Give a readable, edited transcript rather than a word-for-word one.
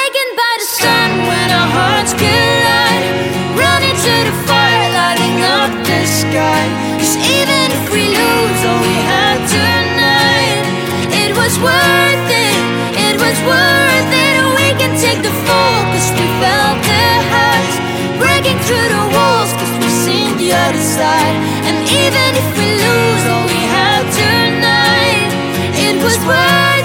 awakened by the sun when our hearts collide, running to the fire, lighting up the sky. 'Cause even if we lose all we had tonight, it was worth it, it was worth it. We can take the fall 'cause we felt the highs, breaking through the walls 'cause we've seen the other side. And even if we lose all we had tonight, it was worth